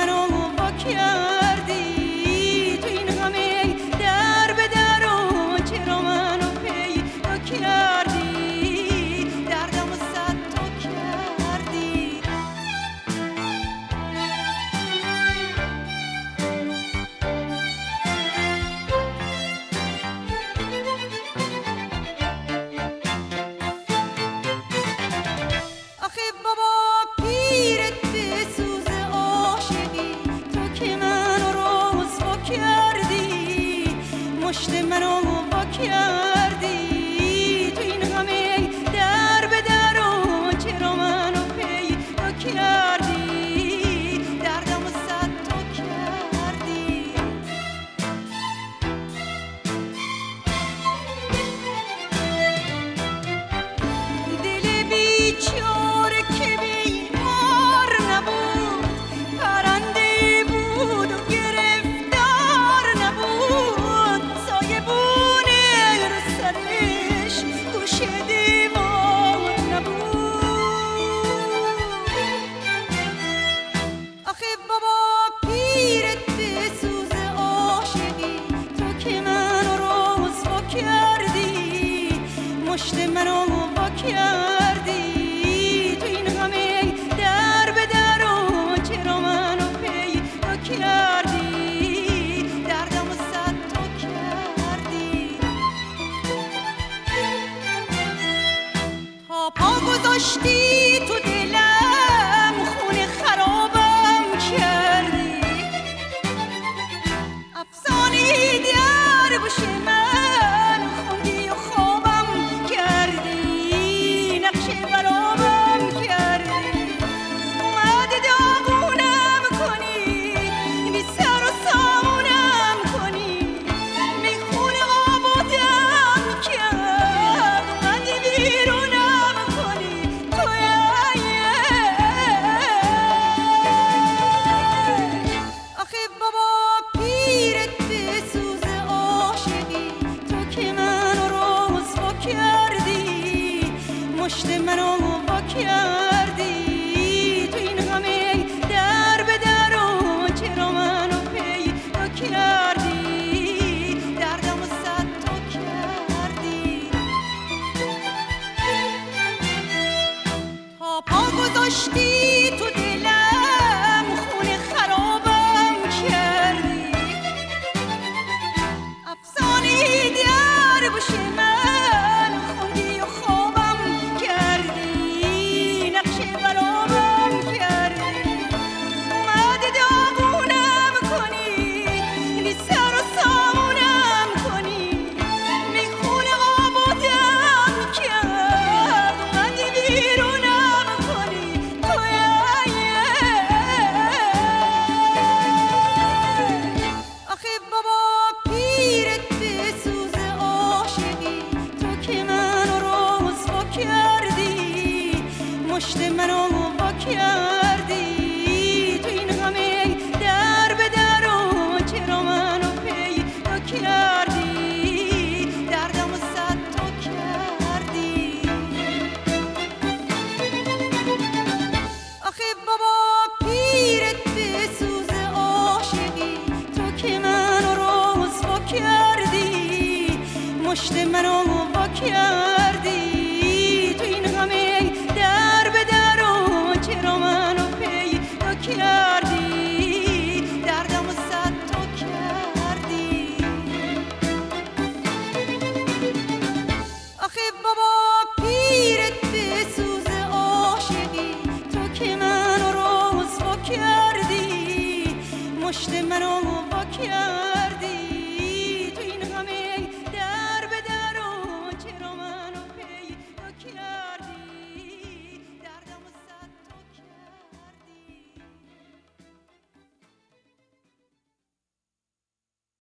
منو وا کردی تو این همه در به در و چرا منو پیدا کردی دردم و صد تا کردی آخه بابا پیرت بسوز عاشقی تو که منو رسوا کردی مشت منو وا کردی تو این همه در به در و چرا منو پیدا کردی دردم و صد تا کردی دل بیچاره که بیمار نبود پرنده بود و گرفتار نبود سایبونه رو سرش گوشه دیوار نبود آخه بابا پیرت بسوز عاشقی تو که منو رسوا کردی مشت منو وا کردی تو این همه در به در و چرا منو پیدا کردی دردم و صد تا کردی تا پا گذاشتی تو دلم خونه خرابم کردی افسانه در گوش من خوندی و خوابم کردی نقشه برابم کردی اومدی داغونم کنی بی سر و سامونم کنی میخونه آبادم کرد اومدی بیرونم کنی آخه بابا پیرت بسوز عاشقی تو که منو رسوا کردی مشت منو وا کردی تو این همه در به در و چرا منو پیدا کردی دردم و صد تا کردی تا پا گذاشتی تو دلم خونه خرابم کردی افسانه در گوش من خوندی و خوابم کردی نقشه برابم کردی اومدی داغونم کنی بی سر و سامونم کنی میخونه آبادم کرد اومدی بیرونم کنی آخه بابا پیرت بسوز عاشقی تو که منو رسوا کردی مشت منو وا کردی تو این همه در به در و چرا منو پیدا کردی دردم و صد تا کردی آخه بابا پیرت بسوز عاشقی تو که منو رسوا کردی مشت منو وا کردی تو این همه در به در و چرا منو پیدا کردی دردم و صد تا کردی آخه بابا پیرت بسوز عاشقی تو که منو رسوا کردی مشت منو وا کردی